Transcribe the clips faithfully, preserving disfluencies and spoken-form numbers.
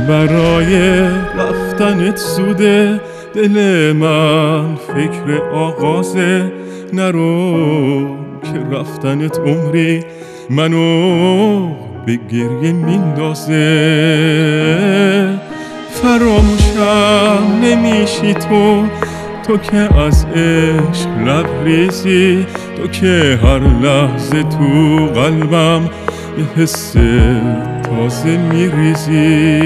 برای رفتنت زوده، دل من فکر آغازه. نرو که رفتنت عمری منو به گریه میندازه. فراموشم نمیشی تو، تو که از عشق لبریزی، تو که هر لحظه تو قلبم یه حس تازه میریزی.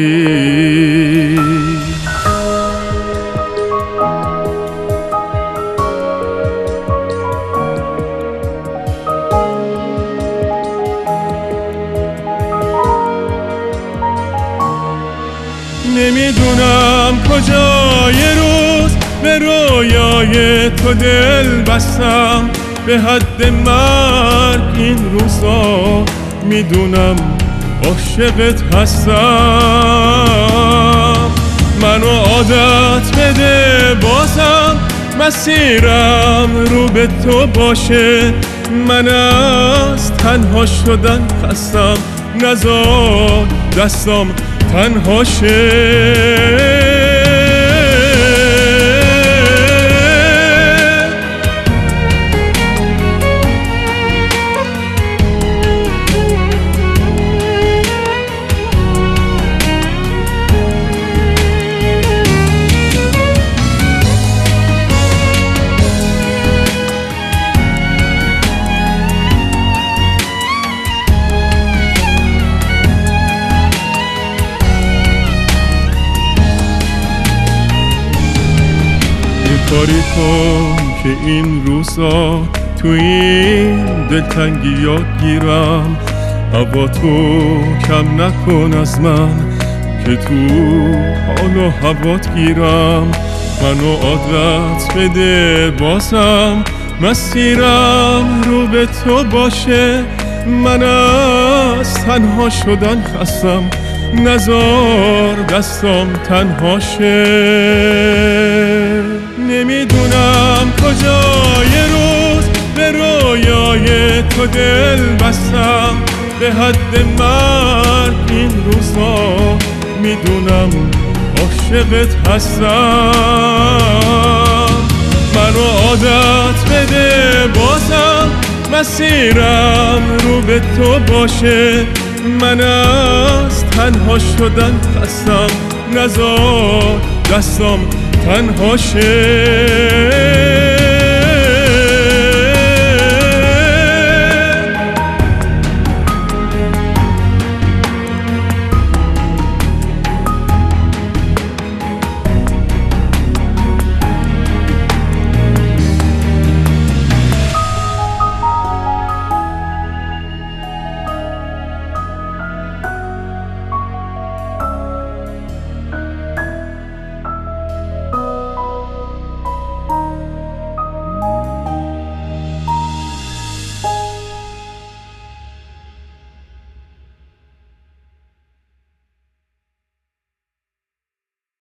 نمیدونم کجا یه روز به رویای تو دل بستم، به حد مرگ این روزا میدونم عاشقت هستم. منو عادت بده بازم مسیرم رو به تو باشه، من از تنها شدن خستم، نذار دستم تنها شه. کاری کن که این روزا تو این دلتنگی یاد گیرم، هوا تو کم نکن از من که تو حال و هوات گیرم. منو عادت بده بازم مسیرم رو به تو باشه، من از تنها شدن خستم، نذار دستم تنها شه. نمیدونم کجا یه روز به رویای تو دل بستم، به حد مرگ این روزا میدونم عاشقت هستم. منو عادت بده بازم مسیرم رو به تو باشه، من از تنها شدن خستم، نذار دستم تنها شه.